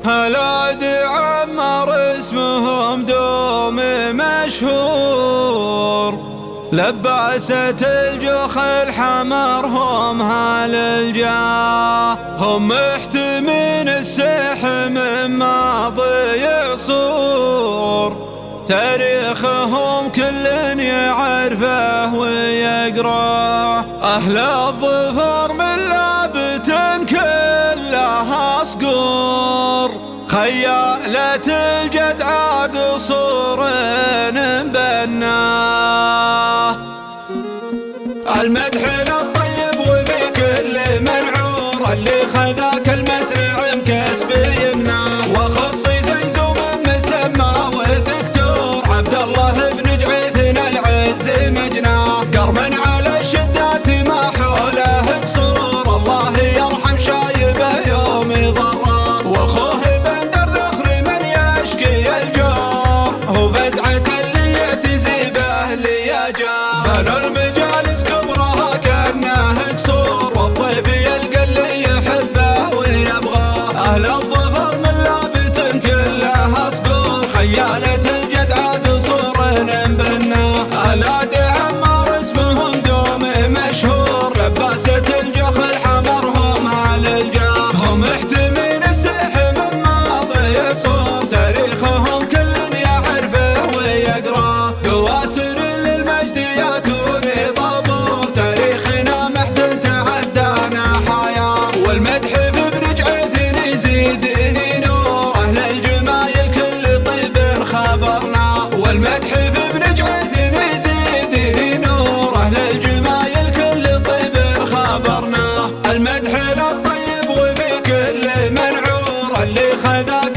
هلاد عمر اسمهم دوم مشهور، لباسة الجخ الحمر هم هال الجاه، هم محتمين السيح من ماضي عصور، تاريخهم كل يعرفه ويقراه. أهل الظفر من لابت كلها صقور، خيالة الجدع قصور بناه. المدح للطيب وفي كل منعور، اللي خذا كلمة نعم كسب يمناه. وخصي زيزوم مسمى ودكتور، عبد الله بن جعيثنا العز مجناه. قرم على الشدات ما حوله قصور، الله يرحم شايبه يوم ضراه. واخوه بندر ذخر من يشكي الجور، هو فزعة اللي يعتزي به ليجاه. بنو المجالس كبرها كأنه قصور، والضيف يلقى اللي يحبه ويبغاه. أهل الظفر من لابت كلها صقور، خيالة الجدع قصور بناه. أولاد عمار اسمهم دوم مشهور، لباسة الجخ الحمر هم هال الجاه، هم محتمين السيح من ماضي عصور، تاريخهم كل يعرفه ويقراه. قواسر للمجد ياتوني طابور، تاريخنا محد تعدانا حياه. والمدح في ابن جعيث يزيدني نور، أهل الجمايل كل طيب خبرنا. والمدح في ابن جعيث يزيدني نور، أهل الجمايل كل طيب خبرنا. المدح للطيب وفي كل منعور، اللي خذا